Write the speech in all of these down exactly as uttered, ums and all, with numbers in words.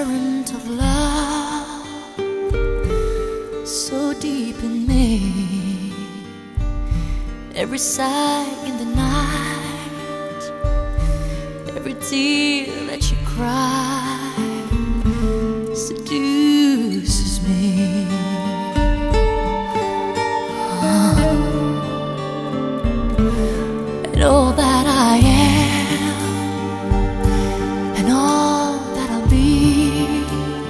current of love so deep in me. Every sigh in the night, every tear that you cry seduces me. Oh. And all that I am and all that I'll be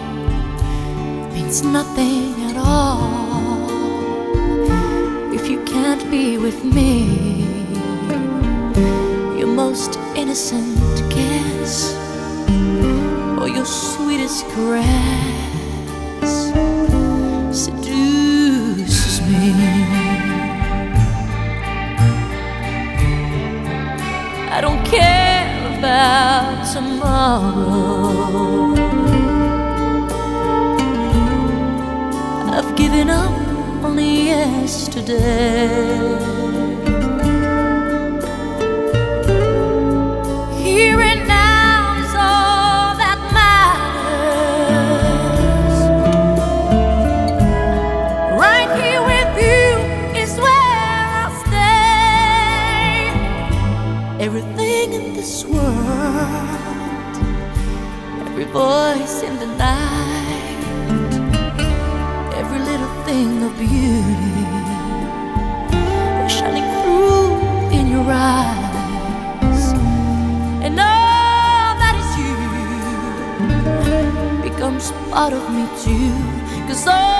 means nothing at all if you can't be with me. Your most innocent kiss or your sweetest caress seduces me. I don't care about tomorrow. I've given up on yesterday. Here and now is all that matters. Right here with you is where I'll stay. Everything in this world, every voice in the night, every little thing of beauty shining through in your eyes, and all that is you becomes part of me too. 'Cause all